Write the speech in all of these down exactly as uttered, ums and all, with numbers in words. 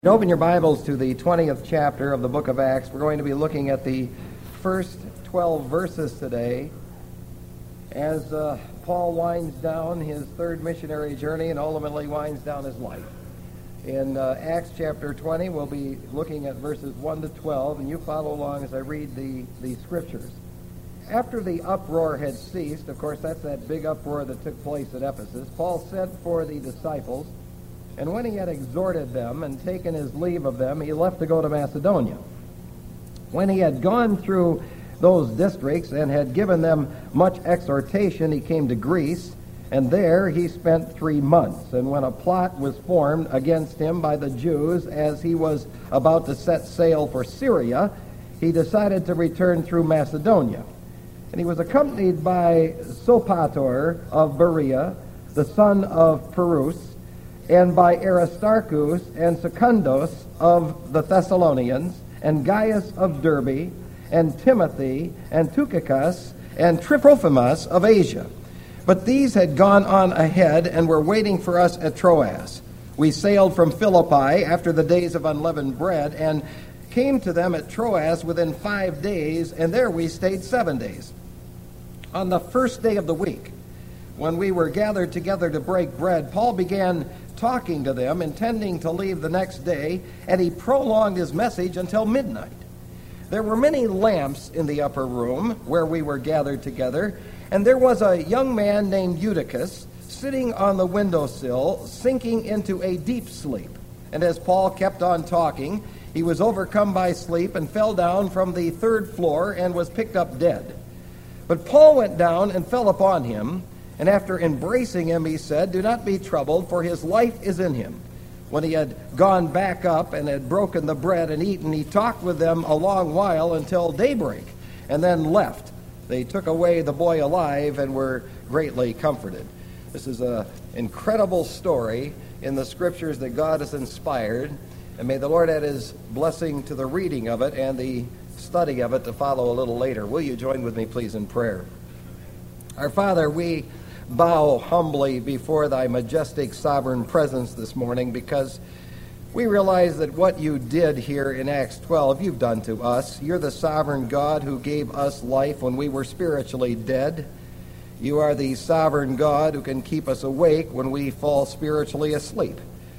Open your Bibles to the twentieth chapter of the book of Acts. We're going to be looking at the first twelve verses today as uh, Paul winds down his third missionary journey and ultimately winds down his life. In uh, Acts chapter twenty, we'll be looking at verses one to twelve, and you follow along as I read the, the scriptures. After the uproar had ceased, of course that's that big uproar that took place at Ephesus, Paul sent for the disciples. And when he had exhorted them and taken his leave of them, he left to go to Macedonia. When he had gone through those districts and had given them much exhortation, he came to Greece, and there he spent three months. And when a plot was formed against him by the Jews as he was about to set sail for Syria, he decided to return through Macedonia. And he was accompanied by Sopater of Berea, the son of Pyrrhus, and by Aristarchus and Secundus of the Thessalonians, and Gaius of Derbe, and Timothy, and Tychicus, and Trophimus of Asia. But these had gone on ahead and were waiting for us at Troas. We sailed from Philippi after the days of unleavened bread, and came to them at Troas within five days, and there we stayed seven days. On the first day of the week, when we were gathered together to break bread, Paul began talking to them, intending to leave the next day, and he prolonged his message until midnight. There were many lamps in the upper room where we were gathered together, and there was a young man named Eutychus sitting on the windowsill, sinking into a deep sleep. And as Paul kept on talking, he was overcome by sleep and fell down from the third floor and was picked up dead. But Paul went down and fell upon him, and after embracing him, he said, "Do not be troubled, for his life is in him." When he had gone back up and had broken the bread and eaten, he talked with them a long while until daybreak, and then left. They took away the boy alive and were greatly comforted. This is an incredible story in the scriptures that God has inspired, and may the Lord add his blessing to the reading of it and the study of it to follow a little later. Will you join with me, please, in prayer? Our Father, we bow humbly before thy majestic sovereign presence this morning, because we realize that what you did here in Acts twelve, you've done to us. You're the sovereign God who gave us life when we were spiritually dead. You are the sovereign God who can keep us awake when we fall spiritually asleep.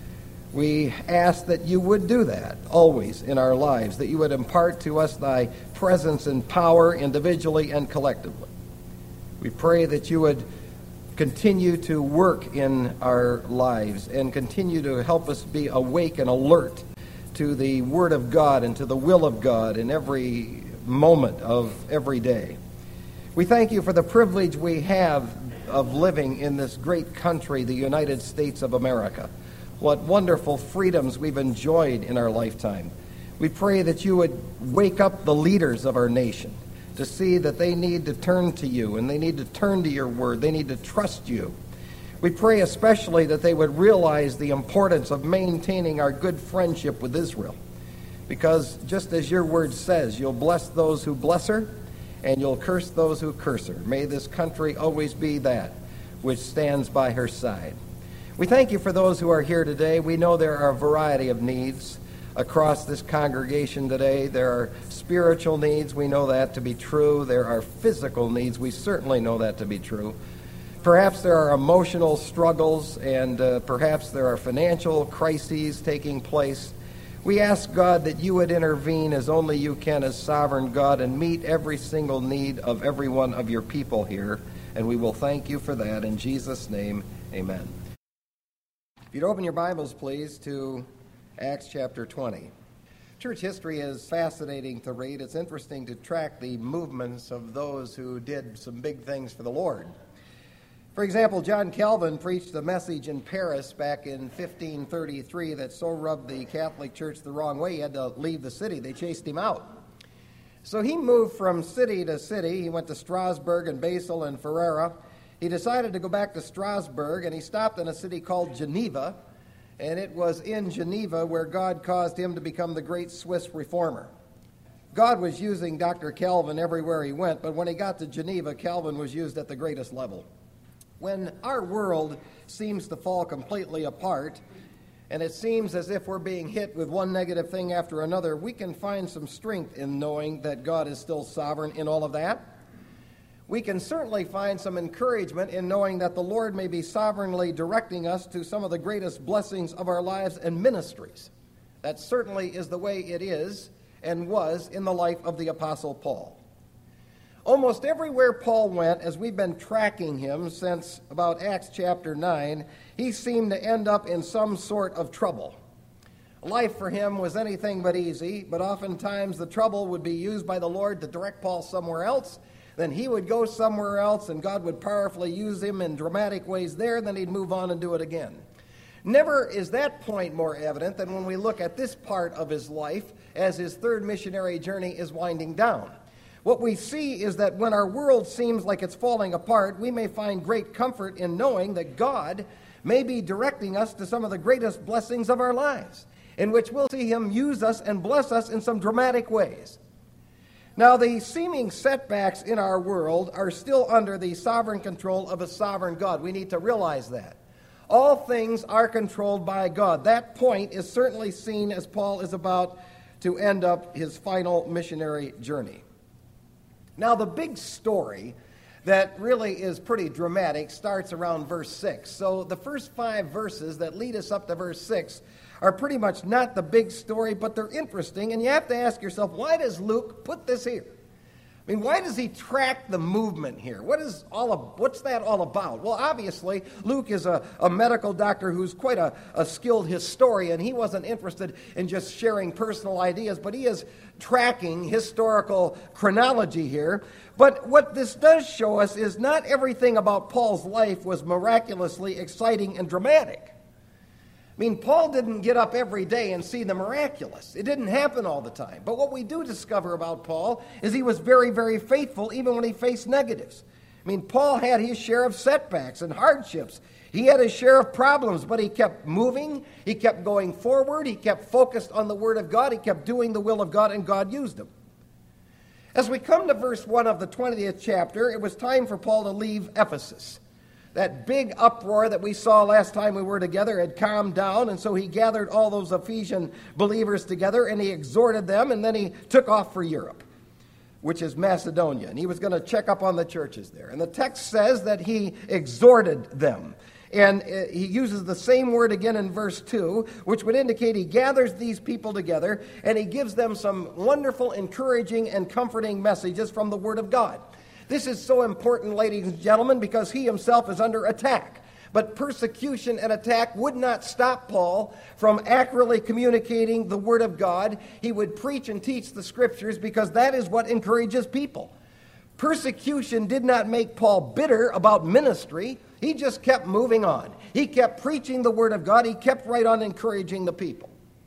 We ask that you would do that always in our lives, that you would impart to us thy presence and power individually and collectively. We pray that you would continue to work in our lives and continue to help us be awake and alert to the Word of God and to the will of God in every moment of every day. We thank you for the privilege we have of living in this great country, the United States of America. What wonderful freedoms we've enjoyed in our lifetime. We pray that you would wake up the leaders of our nation to see that they need to turn to you, and they need to turn to your word. They need to trust you. We pray especially that they would realize the importance of maintaining our good friendship with Israel, because just as your word says, you'll bless those who bless her, and you'll curse those who curse her. May this country always be that which stands by her side. We thank you for those who are here today. We know there are a variety of needs across this congregation today. There are spiritual needs. We know that to be true. There are physical needs. We certainly know that to be true. Perhaps there are emotional struggles, and uh, perhaps there are financial crises taking place. We ask, God, that you would intervene as only you can as sovereign God and meet every single need of every one of your people here, and we will thank you for that. In Jesus' name, amen. If you'd open your Bibles, please, to Acts chapter twenty. Church history is fascinating to read. It's interesting to track the movements of those who did some big things for the Lord. For example, John Calvin preached a message in Paris back in fifteen thirty-three that so rubbed the Catholic Church the wrong way he had to leave the city. They chased him out. So he moved from city to city. He went to Strasbourg and Basel and Ferrara. He decided to go back to Strasbourg, and he stopped in a city called Geneva. And it was in Geneva where God caused him to become the great Swiss reformer. God was using Doctor Calvin everywhere he went, but when he got to Geneva, Calvin was used at the greatest level. When our world seems to fall completely apart and it seems as if we're being hit with one negative thing after another, we can find some strength in knowing that God is still sovereign in all of that. We can certainly find some encouragement in knowing that the Lord may be sovereignly directing us to some of the greatest blessings of our lives and ministries. That certainly is the way it is and was in the life of the Apostle Paul. Almost everywhere Paul went, as we've been tracking him since about Acts chapter nine, he seemed to end up in some sort of trouble. Life for him was anything but easy, but oftentimes the trouble would be used by the Lord to direct Paul somewhere else. Then he would go somewhere else, and God would powerfully use him in dramatic ways there, then he'd move on and do it again. Never is that point more evident than when we look at this part of his life as his third missionary journey is winding down. What we see is that when our world seems like it's falling apart, we may find great comfort in knowing that God may be directing us to some of the greatest blessings of our lives, in which we'll see him use us and bless us in some dramatic ways. Now, the seeming setbacks in our world are still under the sovereign control of a sovereign God. We need to realize that. All things are controlled by God. That point is certainly seen as Paul is about to end up his final missionary journey. Now, the big story that really is pretty dramatic starts around verse six. So the first five verses that lead us up to verse six are pretty much not the big story, but they're interesting. And you have to ask yourself, why does Luke put this here? I mean, why does he track the movement here? What is all of, what's that all about? Well, obviously, Luke is a, a medical doctor who's quite a, a skilled historian. He wasn't interested in just sharing personal ideas, but he is tracking historical chronology here. But what this does show us is not everything about Paul's life was miraculously exciting and dramatic. I mean, Paul didn't get up every day and see the miraculous. It didn't happen all the time. But what we do discover about Paul is he was very, very faithful even when he faced negatives. I mean, Paul had his share of setbacks and hardships. He had his share of problems, but he kept moving. He kept going forward. He kept focused on the Word of God. He kept doing the will of God, and God used him. As we come to verse one of the twentieth chapter, it was time for Paul to leave Ephesus. That big uproar that we saw last time we were together had calmed down, and so he gathered all those Ephesian believers together, and he exhorted them, and then he took off for Europe, which is Macedonia, and he was going to check up on the churches there. And the text says that he exhorted them, and he uses the same word again in verse two, which would indicate he gathers these people together, and he gives them some wonderful, encouraging, and comforting messages from the Word of God. This is so important, ladies and gentlemen, because he himself is under attack. But persecution and attack would not stop Paul from accurately communicating the Word of God. He would preach and teach the Scriptures because that is what encourages people. Persecution did not make Paul bitter about ministry. He just kept moving on. He kept preaching the Word of God. He kept right on encouraging the people.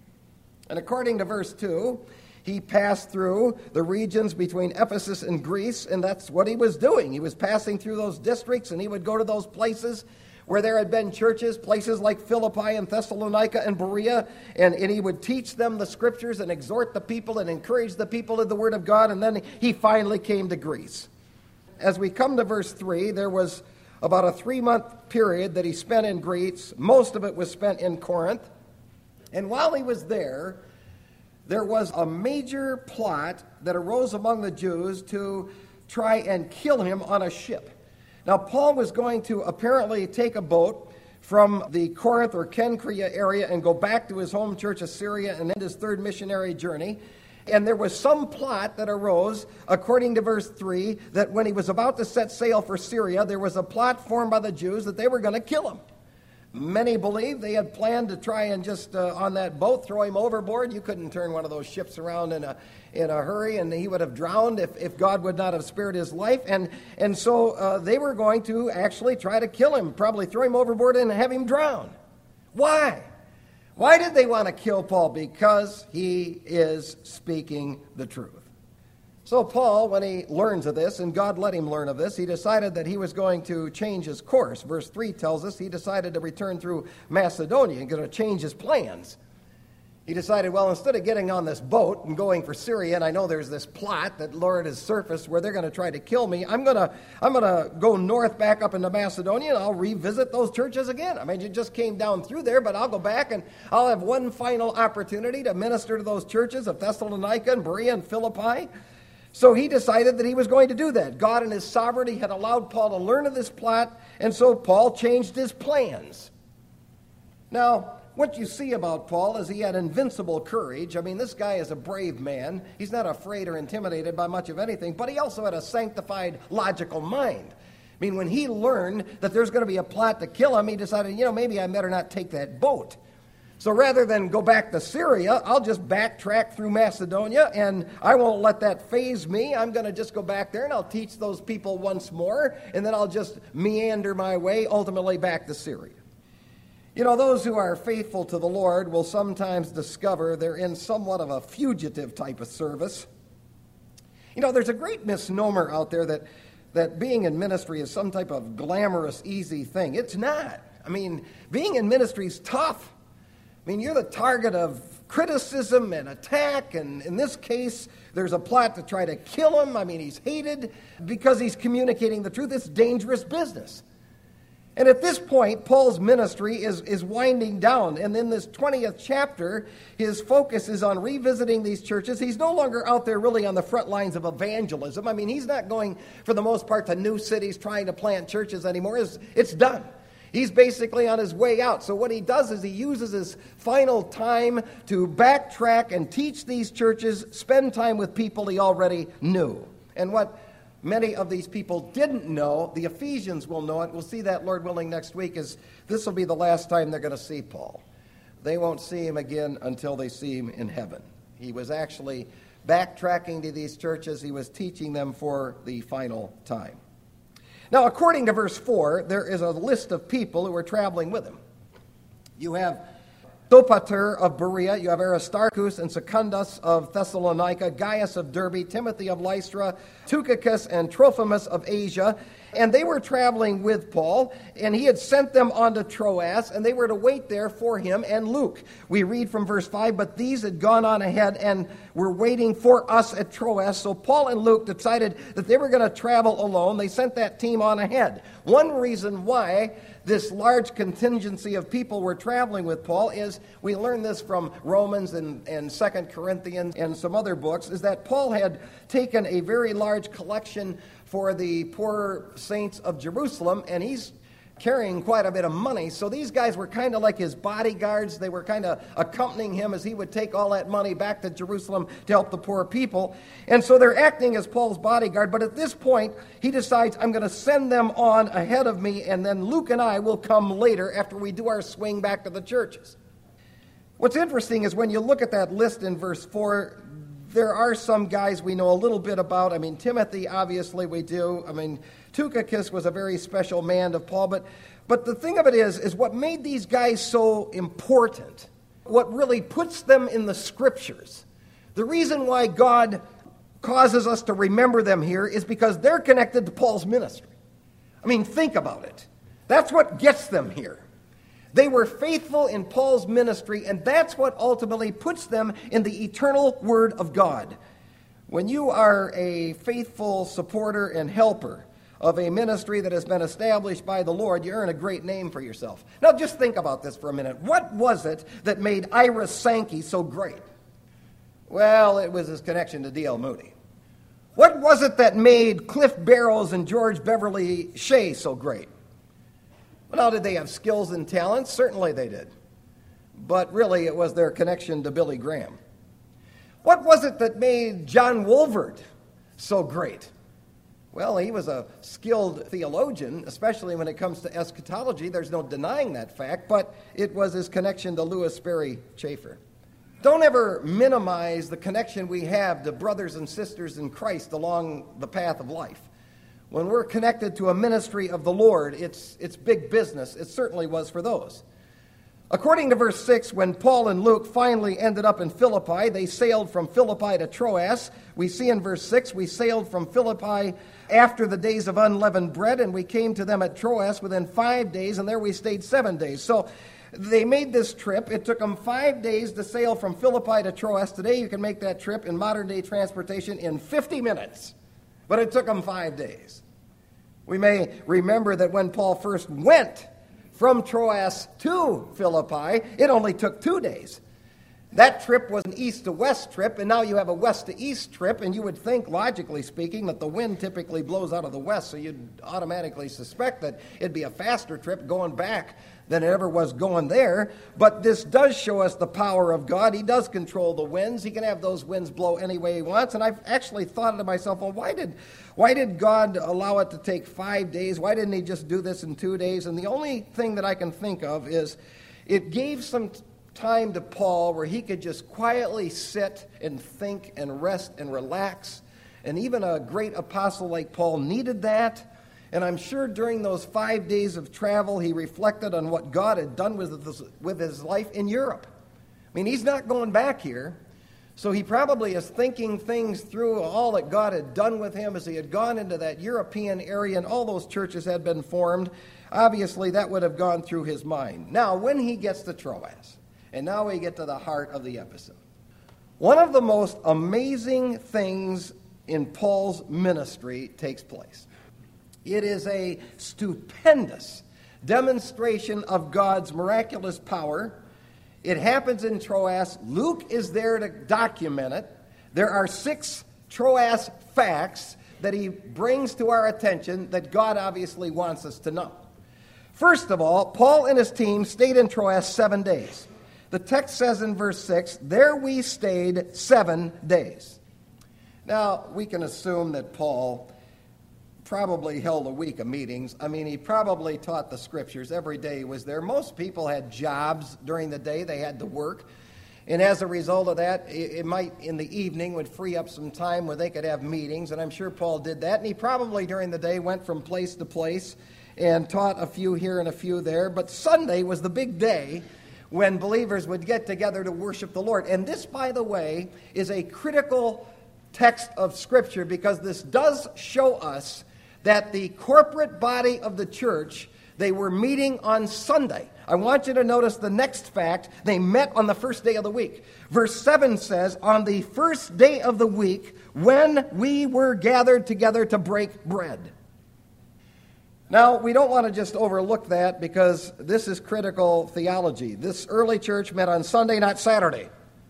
And according to verse two, he passed through the regions between Ephesus and Greece, and that's what he was doing. He was passing through those districts, and he would go to those places where there had been churches, places like Philippi and Thessalonica and Berea, and, and he would teach them the Scriptures and exhort the people and encourage the people in the Word of God, and then he finally came to Greece. As we come to verse three, there was about a three-month period that he spent in Greece. Most of it was spent in Corinth. And while he was there, there was a major plot that arose among the Jews to try and kill him on a ship. Now, Paul was going to apparently take a boat from the Corinth or Cenchrea area and go back to his home church of Syria and end his third missionary journey. And there was some plot that arose, according to verse three, that when he was about to set sail for Syria, there was a plot formed by the Jews that they were going to kill him. Many believe they had planned to try and just uh, on that boat throw him overboard. You couldn't turn one of those ships around in a in a hurry, and he would have drowned if, if God would not have spared his life. And and so uh, they were going to actually try to kill him, probably throw him overboard and have him drown. Why? Why did they want to kill Paul? Because he is speaking the truth. So Paul, when he learns of this, and God let him learn of this, he decided that he was going to change his course. Verse three tells us he decided to return through Macedonia and going to change his plans. He decided, well, instead of getting on this boat and going for Syria, and I know there's this plot that Lord has surfaced where they're going to try to kill me, I'm going to I'm going to go north back up into Macedonia, and I'll revisit those churches again. I mean, you just came down through there, but I'll go back, and I'll have one final opportunity to minister to those churches of Thessalonica and Berea and Philippi. So he decided that he was going to do that. God in his sovereignty had allowed Paul to learn of this plot, and so Paul changed his plans. Now, what you see about Paul is he had invincible courage. I mean, this guy is a brave man. He's not afraid or intimidated by much of anything, but he also had a sanctified, logical mind. I mean, when he learned that there's going to be a plot to kill him, he decided, you know, maybe I better not take that boat. So rather than go back to Syria, I'll just backtrack through Macedonia, and I won't let that faze me. I'm going to just go back there, and I'll teach those people once more, and then I'll just meander my way ultimately back to Syria. You know, those who are faithful to the Lord will sometimes discover they're in somewhat of a fugitive type of service. You know, there's a great misnomer out there that, that being in ministry is some type of glamorous, easy thing. It's not. I mean, being in ministry is tough. I mean, you're the target of criticism and attack, and in this case, there's a plot to try to kill him. I mean, he's hated because he's communicating the truth. It's dangerous business. And at this point, Paul's ministry is, is winding down. And in this twentieth chapter, his focus is on revisiting these churches. He's no longer out there really on the front lines of evangelism. I mean, he's not going, for the most part, to new cities trying to plant churches anymore. It's, it's done. He's basically on his way out. So what he does is he uses his final time to backtrack and teach these churches, spend time with people he already knew. And what many of these people didn't know, the Ephesians will know it. We'll see that, Lord willing, next week, is this will be the last time they're going to see Paul. They won't see him again until they see him in heaven. He was actually backtracking to these churches. He was teaching them for the final time. Now, according to verse four, there is a list of people who are traveling with him. You have Sopater of Berea, you have Aristarchus and Secundus of Thessalonica, Gaius of Derbe, Timothy of Lystra, Tychicus and Trophimus of Asia, and they were traveling with Paul, and he had sent them on to Troas, and they were to wait there for him and Luke. We read from verse five, but these had gone on ahead and were waiting for us at Troas, so Paul and Luke decided that they were going to travel alone. They sent that team on ahead. One reason why this large contingency of people were traveling with Paul is, we learn this from Romans and, and Second Corinthians and some other books, is that Paul had taken a very large collection for the poor saints of Jerusalem, and he's carrying quite a bit of money. So these guys were kind of like his bodyguards. They were kind of accompanying him as he would take all that money back to Jerusalem to help the poor people. And so they're acting as Paul's bodyguard. But at this point, he decides, I'm going to send them on ahead of me, and then Luke and I will come later after we do our swing back to the churches. What's interesting is when you look at that list in verse four, there are some guys we know a little bit about. I mean, Timothy, obviously we do. I mean, Tychicus was a very special man of Paul. But, but the thing of it is, is what made these guys so important, what really puts them in the Scriptures, the reason why God causes us to remember them here is because they're connected to Paul's ministry. I mean, think about it. That's what gets them here. They were faithful in Paul's ministry, and that's what ultimately puts them in the eternal Word of God. When you are a faithful supporter and helper of a ministry that has been established by the Lord, you earn a great name for yourself. Now just think about this for a minute. What was it that made Ira Sankey so great? Well, it was his connection to D L Moody. What was it that made Cliff Barrows and George Beverly Shea so great? Well, now, did they have skills and talents? Certainly they did. But really, it was their connection to Billy Graham. What was it that made John Wolvert so great? Well, he was a skilled theologian, especially when it comes to eschatology. There's no denying that fact, but it was his connection to Lewis Sperry Chafer. Don't ever minimize the connection we have to brothers and sisters in Christ along the path of life. When we're connected to a ministry of the Lord, it's, it's big business. It certainly was for those. According to verse six, when Paul and Luke finally ended up in Philippi, they sailed from Philippi to Troas. We see in verse six, we sailed from Philippi after the days of unleavened bread, and we came to them at Troas within five days, and there we stayed seven days. So They made this trip. It took them five days to sail from Philippi to Troas. Today you can make that trip in modern-day transportation in fifty minutes. But it took them five days. We may remember that when Paul first went from Troas to Philippi, it only took two days. That trip was an east to west trip, and now you have a west to east trip, and you would think, logically speaking, that the wind typically blows out of the west, so you'd automatically suspect that it'd be a faster trip going back than it ever was going there. But this does show us the power of God. He does control the winds. He can have those winds blow any way he wants. And I've actually thought to myself, well, why did why did God allow it to take five days? Why didn't he just do this in two days? And the only thing that I can think of is it gave some time to Paul where he could just quietly sit and think and rest and relax. And even a great apostle like Paul needed that. And I'm sure during those five days of travel, he reflected on what God had done with his, with his life in Europe. I mean, he's not going back here. So he probably is thinking things through, all that God had done with him as he had gone into that European area and all those churches had been formed. Obviously, that would have gone through his mind. Now, when he gets to Troas, and now we get to the heart of the episode. One of the most amazing things in Paul's ministry takes place. It is a stupendous demonstration of God's miraculous power. It happens in Troas. Luke is there to document it. There are six Troas facts that he brings to our attention that God obviously wants us to know. First of all, Paul and his team stayed in Troas seven days. The text says in verse six, there we stayed seven days. Now, we can assume that Paul probably held a week of meetings. I mean, he probably taught the scriptures every day he was there. Most people had jobs during the day. They had to work. And as a result of that, it might, in the evening, would free up some time where they could have meetings. And I'm sure Paul did that. And he probably, during the day, went from place to place and taught a few here and a few there. But Sunday was the big day when believers would get together to worship the Lord. And this, by the way, is a critical text of Scripture because this does show us that the corporate body of the church, they were meeting on Sunday. I want you to notice the next fact. They met on the first day of the week. Verse seven says, on the first day of the week, when we were gathered together to break bread. Now, we don't want to just overlook that because this is critical theology. This early church met on Sunday, not Saturday.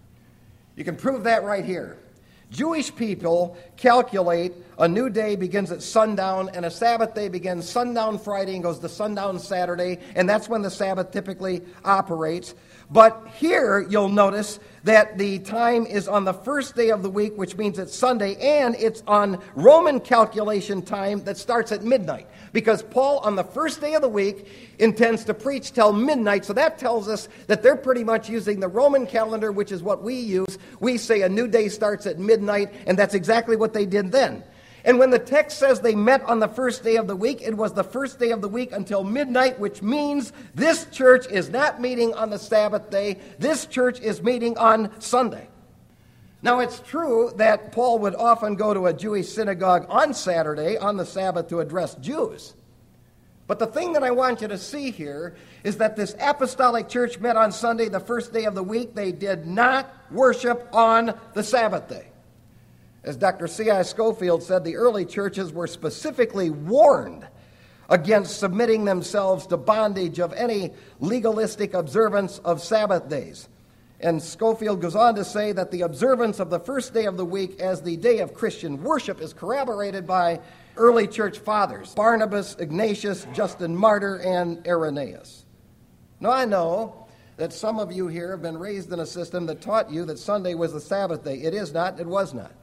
You can prove that right here. Jewish people calculate a new day begins at sundown, and a Sabbath day begins sundown Friday and goes to sundown Saturday, and that's when the Sabbath typically operates. But here you'll notice that the time is on the first day of the week, which means it's Sunday, and it's on Roman calculation time that starts at midnight. Because Paul, on the first day of the week, intends to preach till midnight, so that tells us that they're pretty much using the Roman calendar, which is what we use. We say a new day starts at midnight, and that's exactly what they did then. And when the text says they met on the first day of the week, it was the first day of the week until midnight, which means this church is not meeting on the Sabbath day. This church is meeting on Sunday. Now, it's true that Paul would often go to a Jewish synagogue on Saturday, on the Sabbath, to address Jews. But the thing that I want you to see here is that this apostolic church met on Sunday, the first day of the week. They did not worship on the Sabbath day. As Doctor C I Scofield said, the early churches were specifically warned against submitting themselves to bondage of any legalistic observance of Sabbath days. And Scofield goes on to say that the observance of the first day of the week as the day of Christian worship is corroborated by early church fathers, Barnabas, Ignatius, Justin Martyr, and Irenaeus. Now, I know that some of you here have been raised in a system that taught you that Sunday was the Sabbath day. It is not, it was not.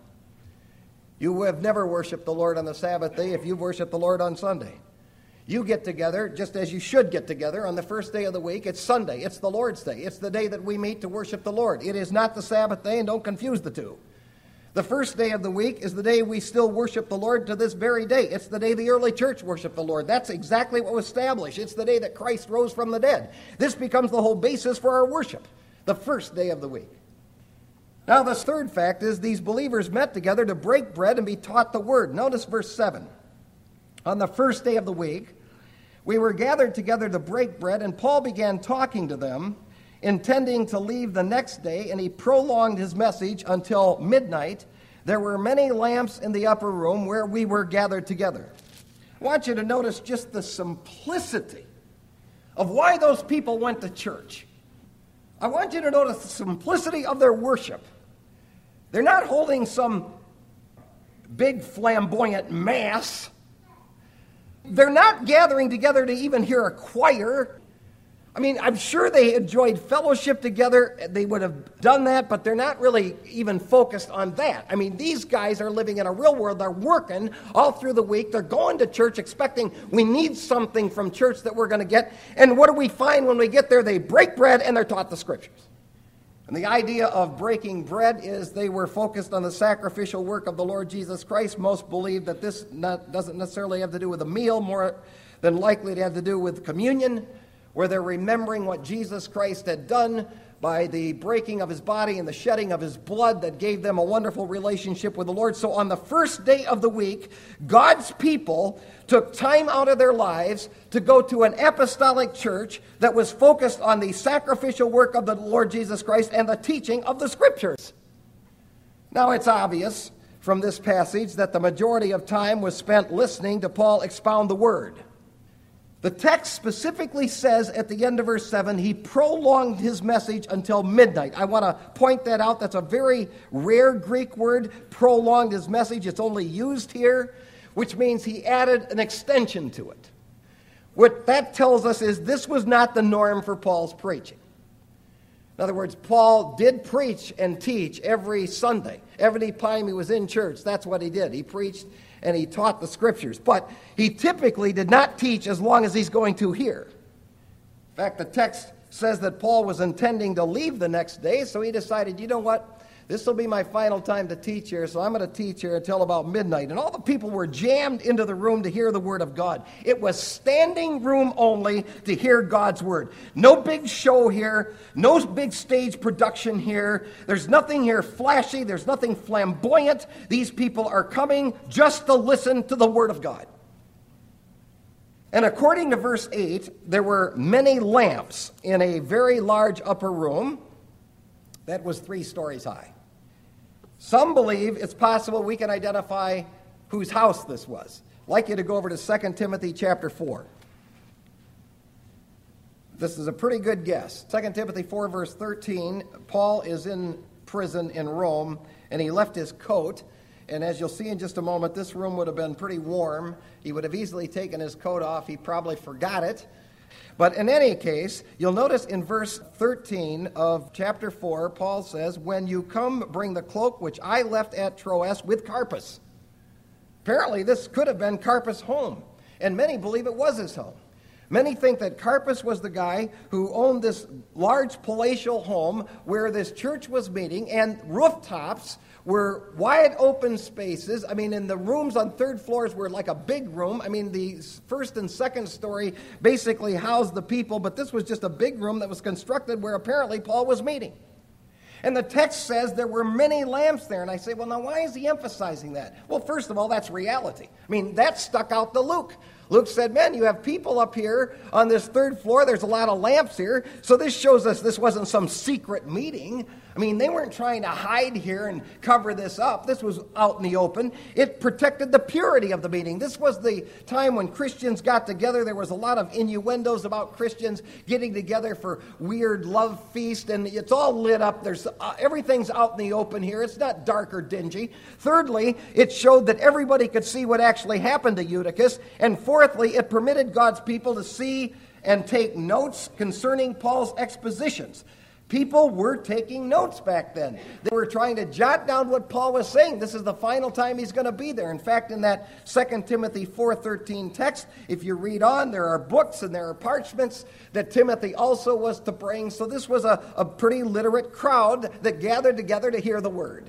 You have never worshiped the Lord on the Sabbath day if you've worshiped the Lord on Sunday. You get together just as you should get together on the first day of the week. It's Sunday. It's the Lord's day. It's the day that we meet to worship the Lord. It is not the Sabbath day, and don't confuse the two. The first day of the week is the day we still worship the Lord to this very day. It's the day the early church worshiped the Lord. That's exactly what was established. It's the day that Christ rose from the dead. This becomes the whole basis for our worship, the first day of the week. Now, this third fact is these believers met together to break bread and be taught the word. Notice verse seven. On the first day of the week, we were gathered together to break bread, and Paul began talking to them, intending to leave the next day, and he prolonged his message until midnight. There were many lamps in the upper room where we were gathered together. I want you to notice just the simplicity of why those people went to church. I want you to notice the simplicity of their worship. They're not holding some big flamboyant mass. They're not gathering together to even hear a choir. I mean, I'm sure they enjoyed fellowship together. They would have done that, but they're not really even focused on that. I mean, these guys are living in a real world. They're working all through the week. They're going to church expecting we need something from church that we're going to get. And what do we find when we get there? They break bread and they're taught the scriptures. And the idea of breaking bread is they were focused on the sacrificial work of the Lord Jesus Christ. Most believe that this not, doesn't necessarily have to do with a meal, more than likely to have to do with communion, where they're remembering what Jesus Christ had done by the breaking of his body and the shedding of his blood that gave them a wonderful relationship with the Lord. So on the first day of the week, God's people took time out of their lives to go to an apostolic church that was focused on the sacrificial work of the Lord Jesus Christ and the teaching of the Scriptures. Now it's obvious from this passage that the majority of time was spent listening to Paul expound the Word. The text specifically says at the end of verse seven, he prolonged his message until midnight. I want to point that out. That's a very rare Greek word, prolonged his message. It's only used here, which means he added an extension to it. What that tells us is this was not the norm for Paul's preaching. In other words, Paul did preach and teach every Sunday. Every time he was in church, that's what he did. He preached and he taught the Scriptures. But he typically did not teach as long as he's going to here. In fact, the text says that Paul was intending to leave the next day, so he decided, you know what? This will be my final time to teach here, so I'm going to teach here until about midnight. And all the people were jammed into the room to hear the Word of God. It was standing room only to hear God's Word. No big show here. No big stage production here. There's nothing here flashy. There's nothing flamboyant. These people are coming just to listen to the Word of God. And according to verse eight, there were many lamps in a very large upper room that was three stories high. Some believe it's possible we can identify whose house this was. I'd like you to go over to Second Timothy chapter four. This is a pretty good guess. Second Timothy four, verse thirteen, Paul is in prison in Rome, and he left his coat. And as you'll see in just a moment, this room would have been pretty warm. He would have easily taken his coat off. He probably forgot it. But in any case, you'll notice in verse thirteen of chapter four, Paul says, when you come, bring the cloak which I left at Troas with Carpus. Apparently, this could have been Carpus' home, and many believe it was his home. Many think that Carpus was the guy who owned this large palatial home where this church was meeting, and rooftops were wide open spaces. I mean, in the rooms on third floors were like a big room. I mean, the first and second story basically housed the people, but this was just a big room that was constructed where apparently Paul was meeting. And the text says there were many lamps there. And I say, well, now why is he emphasizing that? Well, first of all, that's reality. I mean, that stuck out to Luke. Luke said, man, you have people up here on this third floor. There's a lot of lamps here. So this shows us this wasn't some secret meeting. I mean, they weren't trying to hide here and cover this up. This was out in the open. It protected the purity of the meeting. This was the time when Christians got together. There was a lot of innuendos about Christians getting together for weird love feast, and it's all lit up. There's uh, everything's out in the open here. It's not dark or dingy. Thirdly, it showed that everybody could see what actually happened to Eutychus. And fourthly, it permitted God's people to see and take notes concerning Paul's expositions. People were taking notes back then. They were trying to jot down what Paul was saying. This is the final time he's going to be there. In fact, in that Second Timothy four thirteen text, if you read on, there are books and there are parchments that Timothy also was to bring. So this was a, a pretty literate crowd that gathered together to hear the word.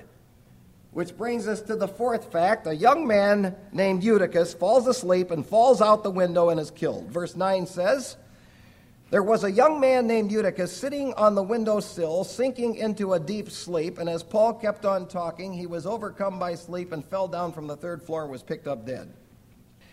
Which brings us to the fourth fact. A young man named Eutychus falls asleep and falls out the window and is killed. Verse nine says, there was a young man named Eutychus sitting on the windowsill, sinking into a deep sleep, and as Paul kept on talking, he was overcome by sleep and fell down from the third floor and was picked up dead.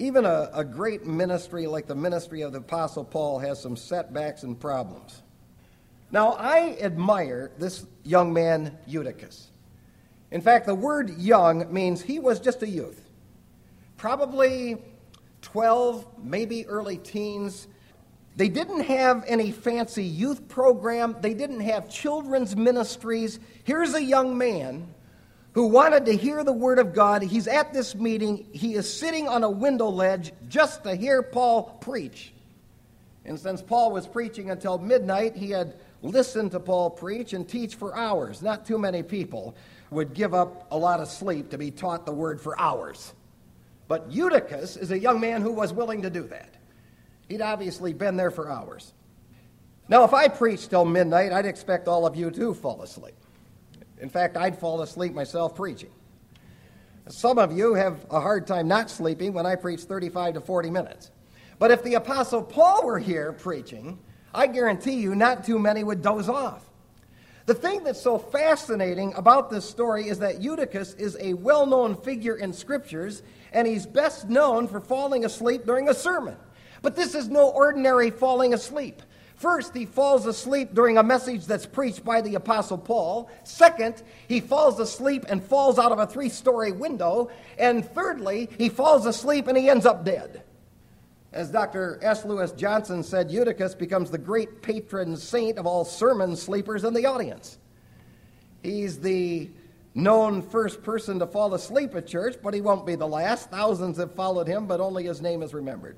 Even a, a great ministry like the ministry of the Apostle Paul has some setbacks and problems. Now, I admire this young man, Eutychus. In fact, the word young means he was just a youth. Probably twelve, maybe early teens. They didn't have any fancy youth program. They didn't have children's ministries. Here's a young man who wanted to hear the word of God. He's at this meeting. He is sitting on a window ledge just to hear Paul preach. And since Paul was preaching until midnight, he had listened to Paul preach and teach for hours. Not too many people would give up a lot of sleep to be taught the word for hours. But Eutychus is a young man who was willing to do that. He'd obviously been there for hours. Now, if I preached till midnight, I'd expect all of you to fall asleep. In fact, I'd fall asleep myself preaching. Some of you have a hard time not sleeping when I preach thirty-five to forty minutes. But if the Apostle Paul were here preaching, I guarantee you not too many would doze off. The thing that's so fascinating about this story is that Eutychus is a well-known figure in Scriptures, and he's best known for falling asleep during a sermon. But this is no ordinary falling asleep. First, he falls asleep during a message that's preached by the Apostle Paul. Second, he falls asleep and falls out of a three-story window. And thirdly, he falls asleep and he ends up dead. As Doctor S. Lewis Johnson said, Eutychus becomes the great patron saint of all sermon sleepers in the audience. He's the known first person to fall asleep at church, but he won't be the last. Thousands have followed him, but only his name is remembered.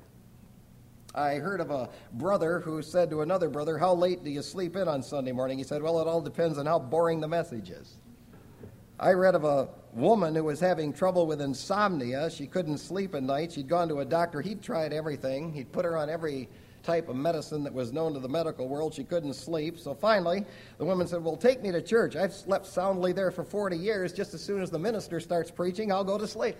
I heard of a brother who said to another brother, "How late do you sleep in on Sunday morning?" He said, "Well, it all depends on how boring the message is." I read of a woman who was having trouble with insomnia. She couldn't sleep at night. She'd gone to a doctor. He'd tried everything. He'd put her on every type of medicine that was known to the medical world. She couldn't sleep. So finally, the woman said, "Well, take me to church. I've slept soundly there for forty years. Just as soon as the minister starts preaching, I'll go to sleep."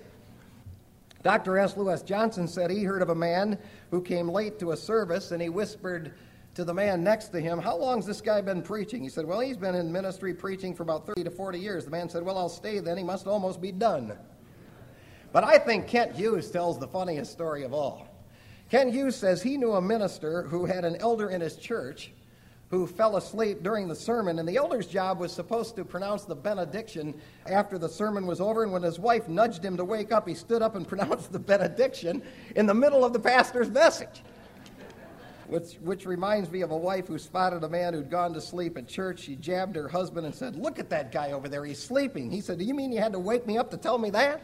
Doctor S. Lewis Johnson said he heard of a man who came late to a service, and he whispered to the man next to him, "How long's this guy been preaching?" He said, "Well, he's been in ministry preaching for about thirty to forty years. The man said, "Well, I'll stay then. He must almost be done." But I think Kent Hughes tells the funniest story of all. Kent Hughes says he knew a minister who had an elder in his church who fell asleep during the sermon, and the elder's job was supposed to pronounce the benediction after the sermon was over, and when his wife nudged him to wake up, he stood up and pronounced the benediction in the middle of the pastor's message. Which, which reminds me of a wife who spotted a man who'd gone to sleep at church. She jabbed her husband and said, "Look at that guy over there, he's sleeping." He said, "Do you mean you had to wake me up to tell me that?"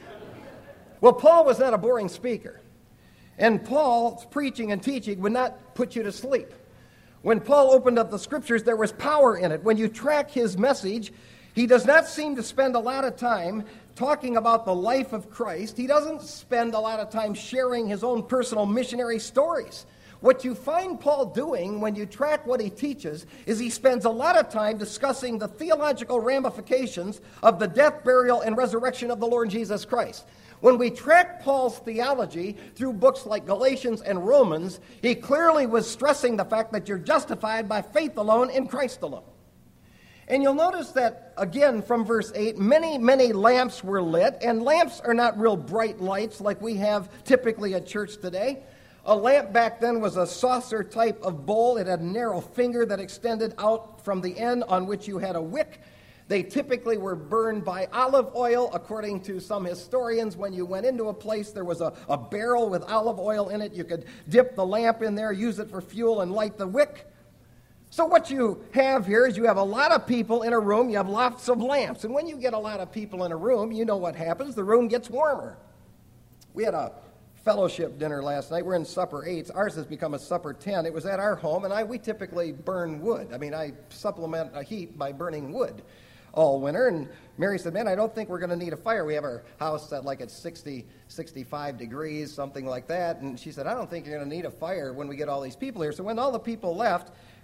Well, Paul was not a boring speaker, and Paul's preaching and teaching would not put you to sleep. When Paul opened up the Scriptures, there was power in it. When you track his message, he does not seem to spend a lot of time talking about the life of Christ. He doesn't spend a lot of time sharing his own personal missionary stories. What you find Paul doing when you track what he teaches is he spends a lot of time discussing the theological ramifications of the death, burial, and resurrection of the Lord Jesus Christ. When we track Paul's theology through books like Galatians and Romans, he clearly was stressing the fact that you're justified by faith alone in Christ alone. And you'll notice that, again, from verse eight, many, many lamps were lit, and lamps are not real bright lights like we have typically at church today. A lamp back then was a saucer type of bowl. It had a narrow finger that extended out from the end on which you had a wick. They typically were burned by olive oil. According to some historians, when you went into a place, there was a, a barrel with olive oil in it. You could dip the lamp in there, use it for fuel, and light the wick. So what you have here is you have a lot of people in a room. You have lots of lamps. And when you get a lot of people in a room, you know what happens. The room gets warmer. We had a fellowship dinner last night. We're in supper eight. Ours has become a supper ten. It was at our home, and I we typically burn wood. I mean, I supplement a heat by burning wood all winter. And Mary said, "Man, I don't think we're going to need a fire. We have our house set like at sixty, sixty-five degrees, something like that." And she said, "I don't think you're going to need a fire when we get all these people here." So when all the people left,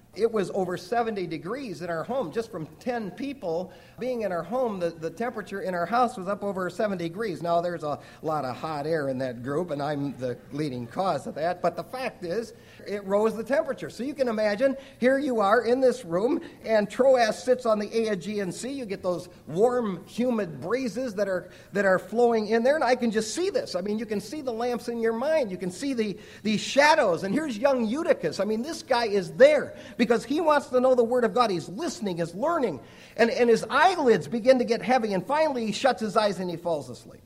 It was over seventy degrees in our home. Just from ten people being in our home, the, the temperature in our house was up over seventy degrees. Now, there's a lot of hot air in that group, and I'm the leading cause of that. But the fact is, it rose the temperature. So you can imagine, here you are in this room, and Troas sits on the Aegean Sea. You get those warm, humid breezes that are that are flowing in there, and I can just see this. I mean, you can see the lamps in your mind. You can see the, the shadows. And here's young Eutychus. I mean, this guy is there because he wants to know the Word of God. He's listening, he's learning, and, and his eyelids begin to get heavy, and finally he shuts his eyes and he falls asleep.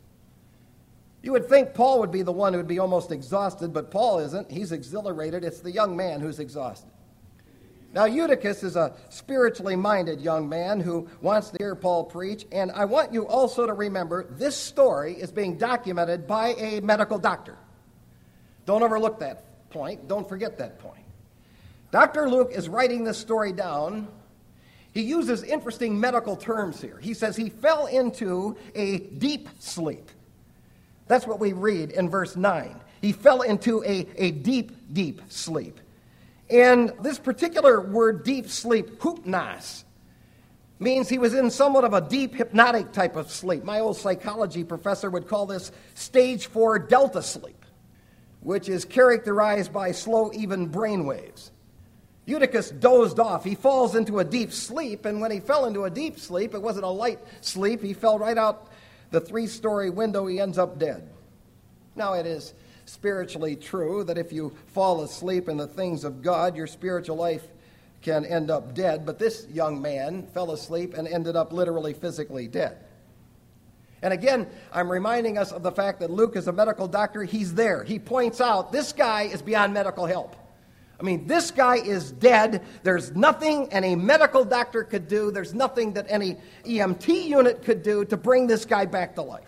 You would think Paul would be the one who would be almost exhausted, but Paul isn't. He's exhilarated. It's the young man who's exhausted. Now, Eutychus is a spiritually minded young man who wants to hear Paul preach, and I want you also to remember this story is being documented by a medical doctor. Don't overlook that point. Don't forget that point. Doctor Luke is writing this story down. He uses interesting medical terms here. He says he fell into a deep sleep. That's what we read in verse nine. He fell into a, a deep, deep sleep. And this particular word, deep sleep, hupnos, means he was in somewhat of a deep hypnotic type of sleep. My old psychology professor would call this stage four delta sleep, which is characterized by slow, even brain waves. Eutychus dozed off. He falls into a deep sleep, and when he fell into a deep sleep, it wasn't a light sleep. He fell right out the three-story window. He ends up dead. Now, it is spiritually true that if you fall asleep in the things of God, your spiritual life can end up dead, but this young man fell asleep and ended up literally physically dead. And again, I'm reminding us of the fact that Luke is a medical doctor. He's there. He points out this guy is beyond medical help. I mean, this guy is dead. There's nothing any medical doctor could do. There's nothing that any E M T unit could do to bring this guy back to life.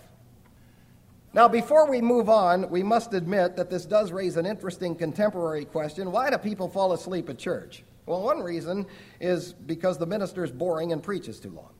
Now, before we move on, we must admit that this does raise an interesting contemporary question. Why do people fall asleep at church? Well, one reason is because the minister is boring and preaches too long.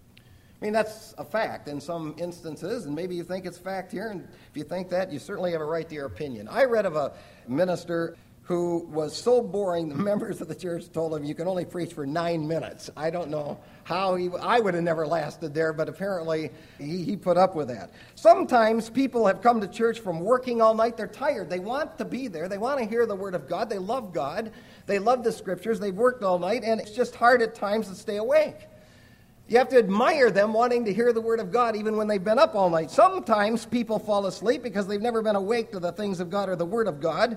I mean, that's a fact in some instances, and maybe you think it's fact here, and if you think that, you certainly have a right to your opinion. I read of a minister who was so boring, the members of the church told him, you can only preach for nine minutes. I don't know how he, I would have never lasted there, but apparently he, he put up with that. Sometimes people have come to church from working all night. They're tired. They want to be there. They want to hear the Word of God. They love God. They love the Scriptures. They've worked all night, and it's just hard at times to stay awake. You have to admire them wanting to hear the Word of God even when they've been up all night. Sometimes people fall asleep because they've never been awake to the things of God or the Word of God.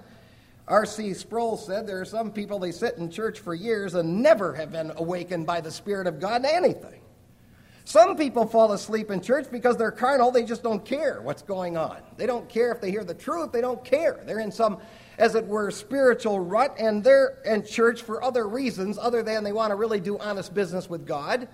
R C Sproul said there are some people, they sit in church for years and never have been awakened by the Spirit of God to anything. Some people fall asleep in church because they're carnal. They just don't care what's going on. They don't care if they hear the truth. They don't care. They're in some, as it were, spiritual rut, and they're in church for other reasons other than they want to really do honest business with God.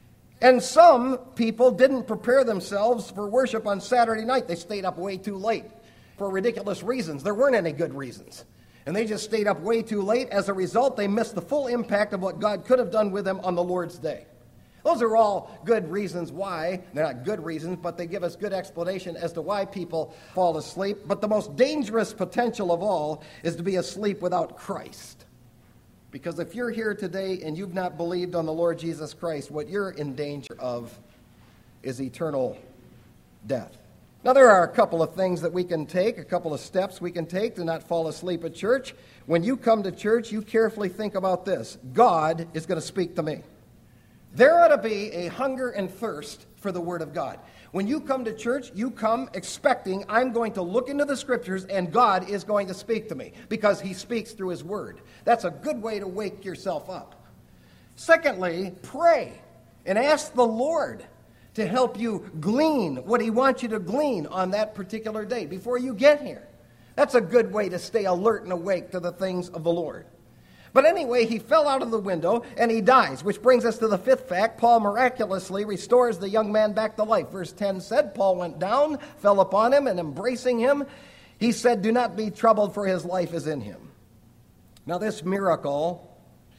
And some people didn't prepare themselves for worship on Saturday night. They stayed up way too late for ridiculous reasons. There weren't any good reasons. And they just stayed up way too late. As a result, they missed the full impact of what God could have done with them on the Lord's day. Those are all good reasons why. They're not good reasons, but they give us good explanation as to why people fall asleep. But the most dangerous potential of all is to be asleep without Christ. Because if you're here today and you've not believed on the Lord Jesus Christ, what you're in danger of is eternal death. Now, there are a couple of things that we can take, a couple of steps we can take to not fall asleep at church. When you come to church, you carefully think about this. God is going to speak to me. There ought to be a hunger and thirst for the Word of God. When you come to church, you come expecting, I'm going to look into the Scriptures and God is going to speak to me because He speaks through His Word. That's a good way to wake yourself up. Secondly, pray and ask the Lord to help you glean what He wants you to glean on that particular day before you get here. That's a good way to stay alert and awake to the things of the Lord. But anyway, he fell out of the window and he dies, which brings us to the fifth fact. Paul miraculously restores the young man back to life. Verse ten said, Paul went down, fell upon him, and embracing him, he said, do not be troubled, for his life is in him. Now this miracle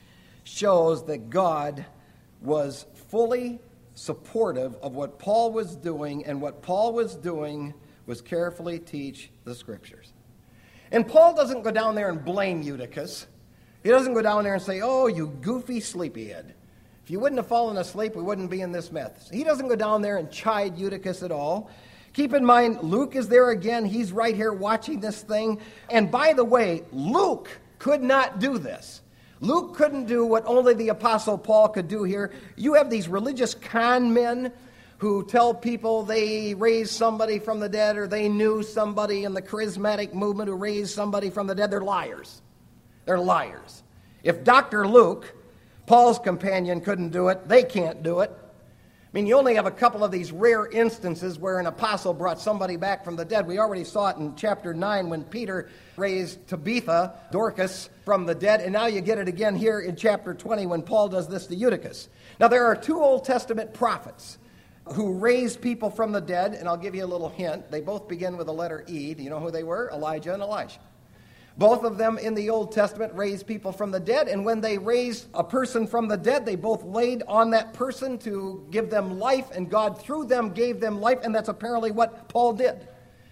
shows that God was fully supportive of what Paul was doing, and what Paul was doing was carefully teach the Scriptures. And Paul doesn't go down there and blame Eutychus. He doesn't go down there and say, oh, you goofy sleepyhead. If you wouldn't have fallen asleep, we wouldn't be in this mess. He doesn't go down there and chide Eutychus at all. Keep in mind, Luke is there again. He's right here watching this thing. And by the way, Luke could not do this. Luke couldn't do what only the Apostle Paul could do here. You have these religious con men who tell people they raised somebody from the dead, or they knew somebody in the charismatic movement who raised somebody from the dead. They're liars. They're liars. If Doctor Luke, Paul's companion, couldn't do it, they can't do it. I mean, you only have a couple of these rare instances where an apostle brought somebody back from the dead. We already saw it in chapter nine when Peter raised Tabitha, Dorcas, from the dead. And now you get it again here in chapter twenty when Paul does this to Eutychus. Now, there are two Old Testament prophets who raised people from the dead, and I'll give you a little hint. They both begin with the letter E. Do you know who they were? Elijah and Elisha. Both of them in the Old Testament raised people from the dead, and when they raised a person from the dead, they both laid on that person to give them life, and God through them gave them life, and that's apparently what Paul did.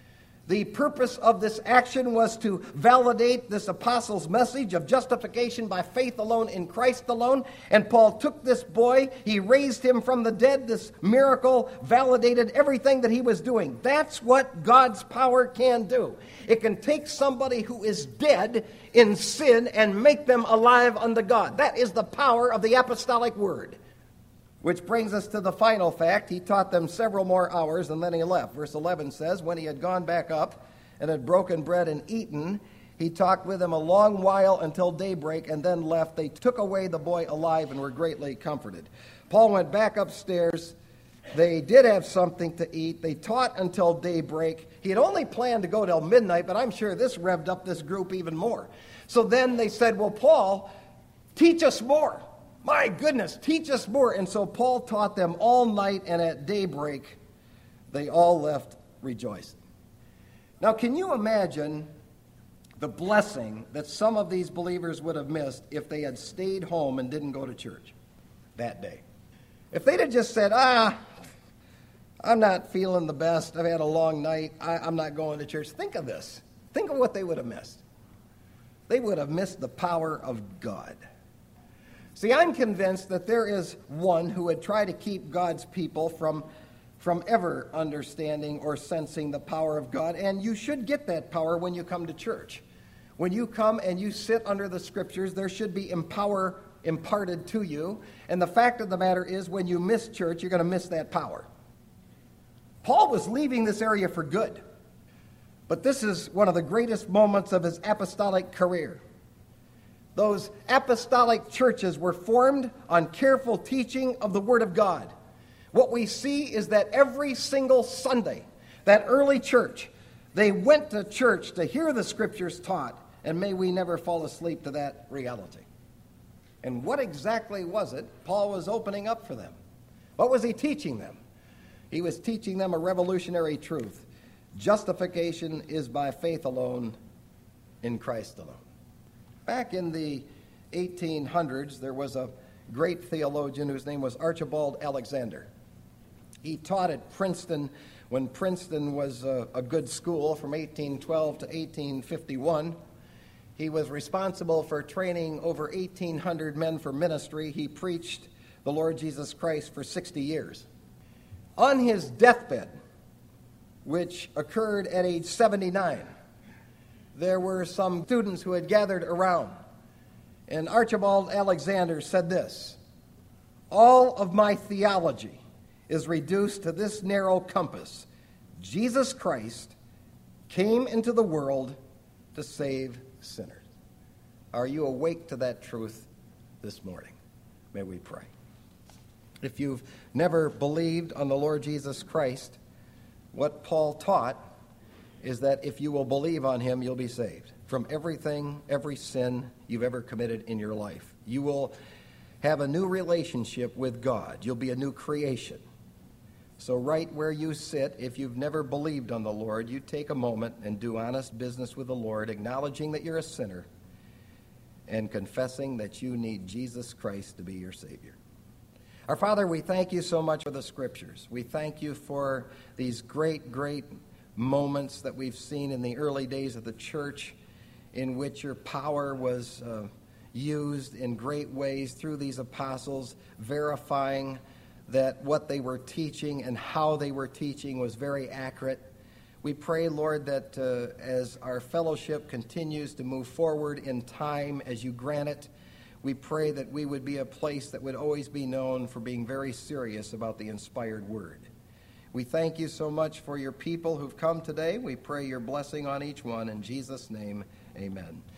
The purpose of this action was to validate this apostle's message of justification by faith alone in Christ alone. And Paul took this boy, he raised him from the dead. This miracle validated everything that he was doing. That's what God's power can do. It can take somebody who is dead in sin and make them alive unto God. That is the power of the apostolic word. Which brings us to the final fact. He taught them several more hours, and then he left. Verse eleven says, when he had gone back up and had broken bread and eaten, he talked with them a long while until daybreak, and then left. They took away the boy alive and were greatly comforted. Paul went back upstairs. They did have something to eat. They taught until daybreak. He had only planned to go till midnight, but I'm sure this revved up this group even more. So then they said, well, Paul, teach us more. My goodness, teach us more. And so Paul taught them all night, and at daybreak, they all left rejoicing. Now, can you imagine the blessing that some of these believers would have missed if they had stayed home and didn't go to church that day? If they'd have just said, ah, I'm not feeling the best, I've had a long night, I, I'm not going to church. Think of this. Think of what they would have missed. They would have missed the power of God. See, I'm convinced that there is one who would try to keep God's people from, from ever understanding or sensing the power of God, and you should get that power when you come to church. When you come and you sit under the Scriptures, there should be empower imparted to you, and the fact of the matter is, when you miss church, you're going to miss that power. Paul was leaving this area for good, but this is one of the greatest moments of his apostolic career. Those apostolic churches were formed on careful teaching of the Word of God. What we see is that every single Sunday, that early church, they went to church to hear the Scriptures taught, and may we never fall asleep to that reality. And what exactly was it Paul was opening up for them? What was he teaching them? He was teaching them a revolutionary truth. Justification is by faith alone, in Christ alone. Back in the eighteen hundreds, there was a great theologian whose name was Archibald Alexander. He taught at Princeton when Princeton was a, a good school from eighteen twelve to eighteen fifty-one. He was responsible for training over eighteen hundred men for ministry. He preached the Lord Jesus Christ for sixty years. On his deathbed, which occurred at age seventy-nine, there were some students who had gathered around. And Archibald Alexander said this: all of my theology is reduced to this narrow compass. Jesus Christ came into the world to save sinners. Are you awake to that truth this morning? May we pray. If you've never believed on the Lord Jesus Christ, what Paul taught is that if you will believe on him, you'll be saved from everything, every sin you've ever committed in your life. You will have a new relationship with God. You'll be a new creation. So right where you sit, if you've never believed on the Lord, you take a moment and do honest business with the Lord, acknowledging that you're a sinner and confessing that you need Jesus Christ to be your Savior. Our Father, we thank you so much for the Scriptures. We thank you for these great, great moments that we've seen in the early days of the church in which your power was uh, used in great ways through these apostles, verifying that what they were teaching and how they were teaching was very accurate. We pray, Lord, that uh, as our fellowship continues to move forward in time as you grant it, we pray that we would be a place that would always be known for being very serious about the inspired word. We thank you so much for your people who've come today. We pray your blessing on each one. In Jesus' name, amen.